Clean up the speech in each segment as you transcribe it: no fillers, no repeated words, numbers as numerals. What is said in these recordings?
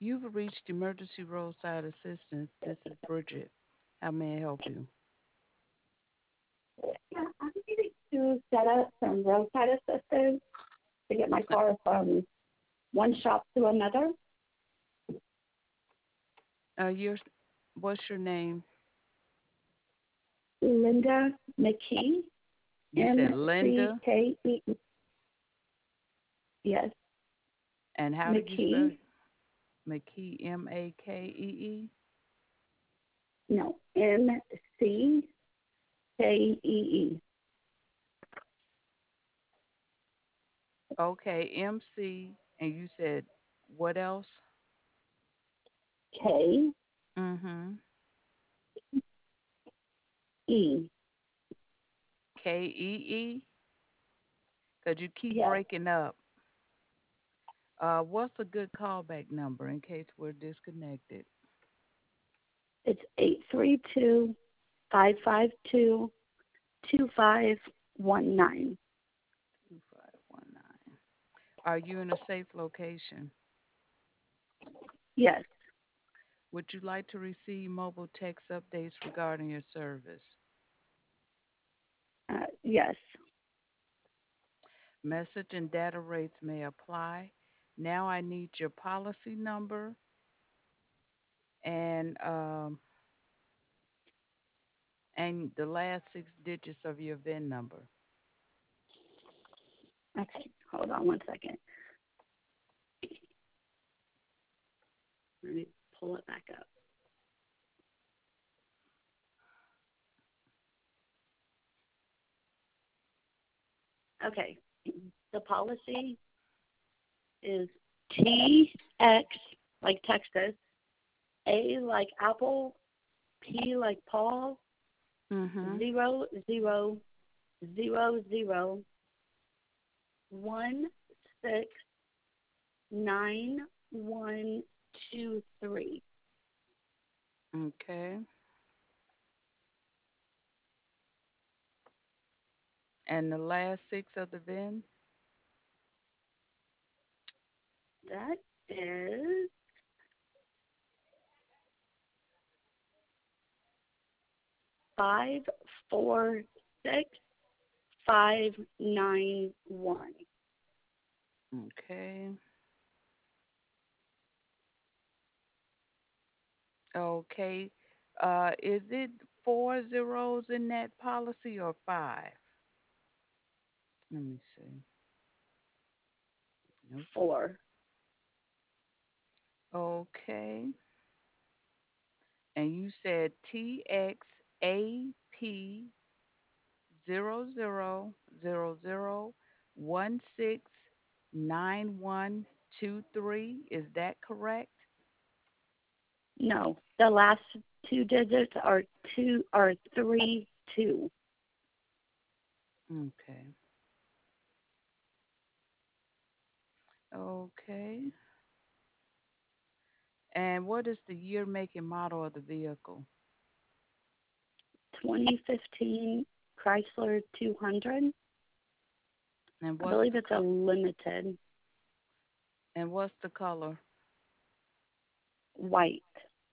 You've reached emergency roadside assistance. This is Bridget. How may I help you? Yeah, I'm needing to set up some roadside assistance to get my car from one shop to another. Your, what's your name? Linda McKee, You said Linda, MCKE. Yes, and how did you spell McKee. it? McKee? MAKEE. No, MCKEE. Okay, MC, and you said what else? K Mm-hmm. E. KEE. Cause you keep Yes, breaking up. What's a good callback number in case we're disconnected? it's 832-552-2519. 2519. Are you in a safe location? Yes, Would you like to receive mobile text updates regarding your service? yes. Message and data rates may apply. Now I need your policy number and um, and the last six digits of your VIN number. Okay, hold on one second. Let me pull it back up. Okay, the policy is TX like Texas, A like Apple, P like Paul, Mhm. 0000169123. Okay. And the last six of the VIN. That is 546591. Okay. Okay. Is it four zeros in that policy or five? Let me see. Nope. 4. Okay. And you said TXAP 0000169123. Is that correct? No, the last two digits are 32. Okay. Okay. And what is the year, make, and model of the vehicle? 2015 Chrysler 200. And I what's believe the it's a limited and what's the color? white.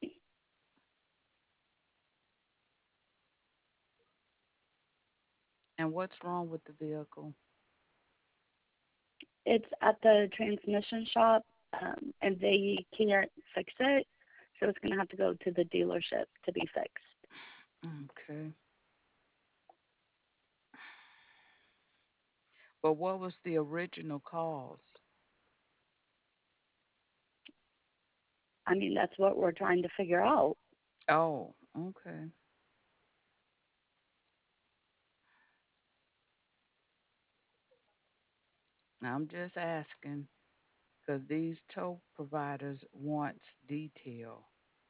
And what's wrong with the vehicle? It's at the transmission shop, and they can't fix it, so it's going to have to go to the dealership to be fixed. Okay. But what was the original cause? I mean, that's what we're trying to figure out. Oh, okay. I'm just asking because these tow providers want detail.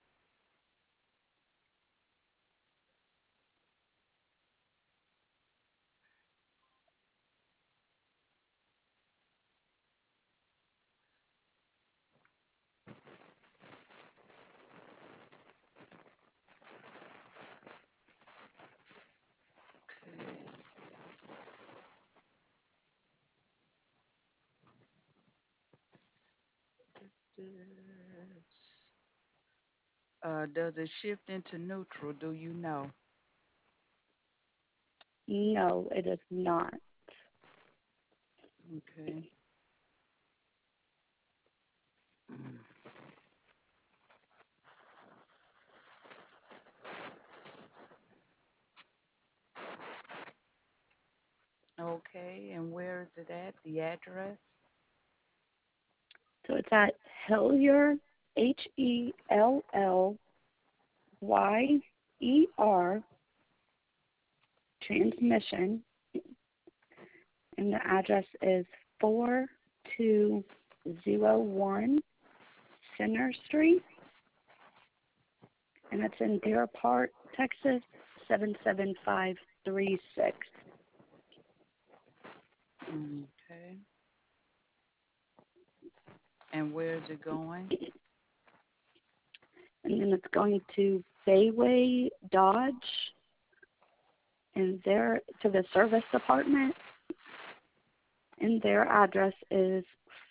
Okay. Does it shift into neutral? Do you know? No, it is not. Okay. Mm. Okay, and where is it at? The address? So it's at Hellier, HELLYER transmission, and the address is 4201 Center Street, and it's in Deer Park, Texas 77536. Okay. And where is it going? And then it's going to Bayway Dodge, and there to the service department, and their address is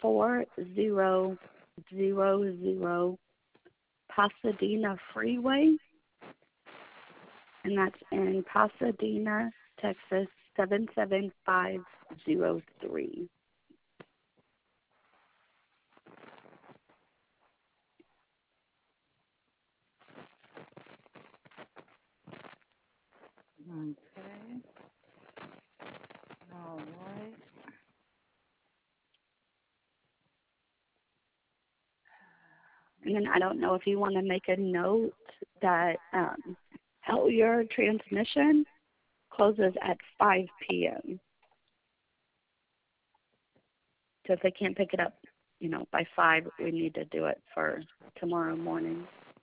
4000 Pasadena Freeway, and that's in Pasadena, Texas 77503. Okay. All right. And then I don't know if you want to make a note that Hellier transmission closes at 5 p.m. So if they can't pick it up, by 5, we need to do it for tomorrow morning.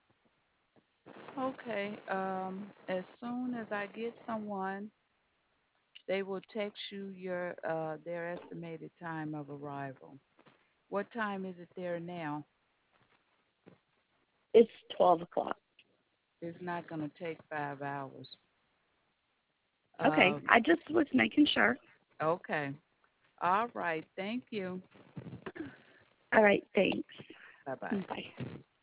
Okay. As soon as I get someone, they will text you their estimated time of arrival. What time is it there now? It's 12 o'clock. It's not going to take 5 hours. Okay, Um, I just was making sure. okay. All right. Thank you. All right, thanks. Bye bye. Bye.